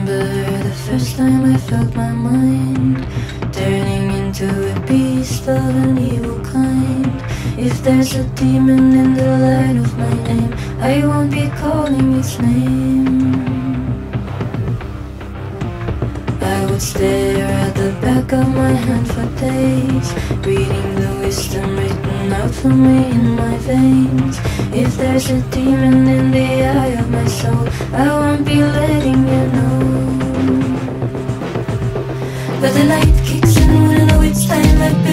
the first time I felt my mind turning into a beast of an evil kind. If there's a demon in the light of my name, I won't be calling its name. I would stare at the back of my hand for days, reading the wisdom written out for me in my veins. If there's a demon in the eye of my soul, I won't be letting you know. But the light kicks in when I know it's time.